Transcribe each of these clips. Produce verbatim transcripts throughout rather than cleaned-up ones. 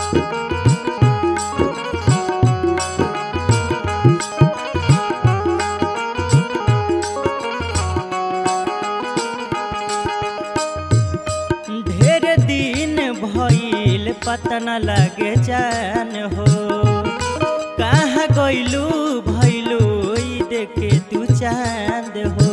पता न लगे जान हो कहाँ गइलू भइलू देखे तू चांद हो।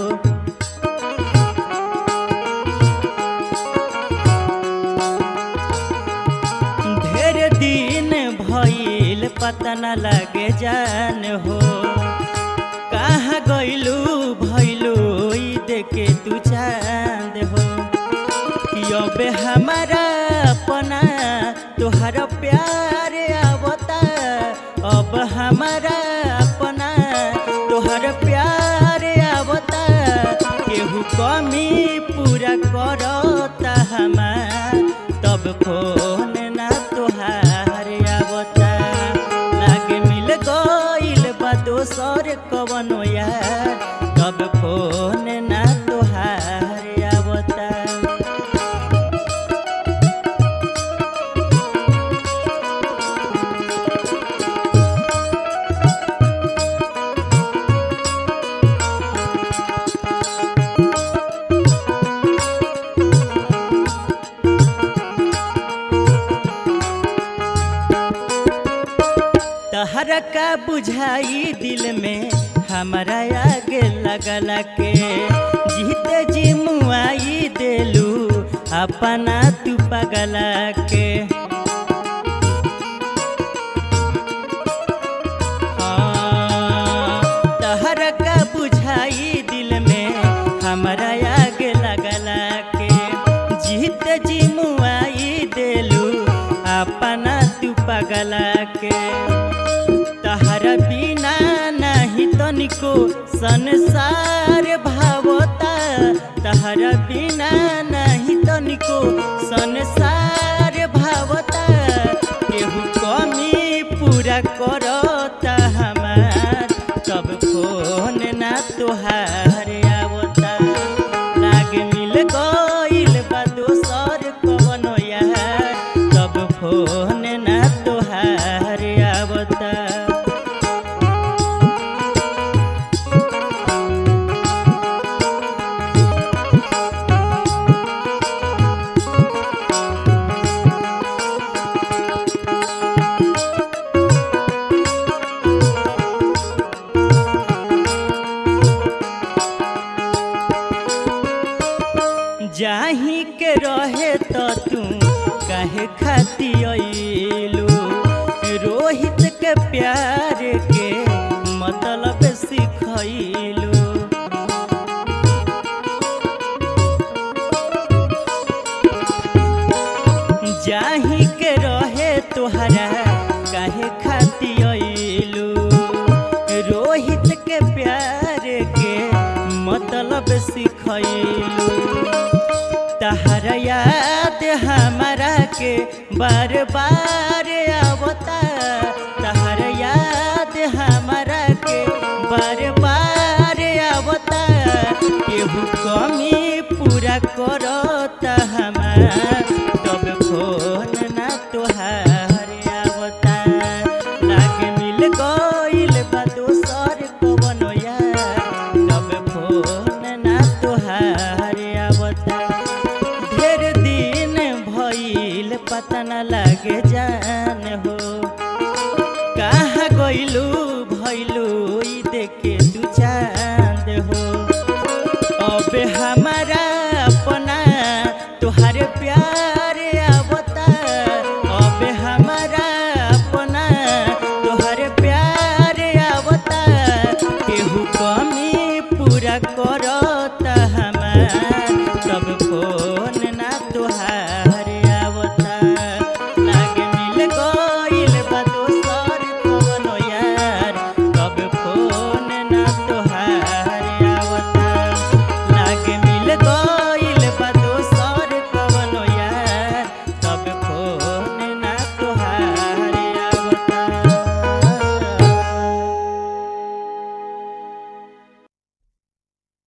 ढेर दिन भइल पता न लगे जान हो कहाँ गइलू भइलू देखे तू चांद हो। अब हमारा अपना तुहर प्यार आवता अब हमारा अपना तुहर प्यार आवता केहू कमी पूरा करता हमार तब फोन ना तुहार आवता लागे मिल गइल बा दोसर कवनो यार तब फोन ना तुहार आवता। तहरा का बुझाई दिल में हमारा आगे लगला के जीते जी मुआई देलू अपना तू पगला के। हाँ, तहरा का बुझाई दिल में हमारा आगे लगला के जीते जी मुआई देलू अपना तू पगला के। तहरा बिना नहीं तनिको संसार भावता तहरा बिना नहीं तनिको संसार भावता केहू कमी पूरा करता हमार तब फोन ना तुहार आवता लागे मिल गइल बा दोसर कवनो यार तब फोन ना तुहार आवता। जाही के रहे तो तू काहे खाती अइलू रोहित के प्यार के मतलब सिखैलू। जाही के रहे तोहरा काहे खाती अइलू रोहित के प्यार के मतलब सिखैलू। तहरा याद हमारा के बार बार आवता तहरा याद हमारा के बार बार आवता केहू कमी पूरा करता हमार तब फोन ना तुहार आवता लागे मिल गइल बा दोसर कवनो यार तब फोन ना तुहार आवता। पता न लगे जान हो कहाँ गइलू भइलू देखे तू चांद हो। अब हमारा अपना तुहार प्यार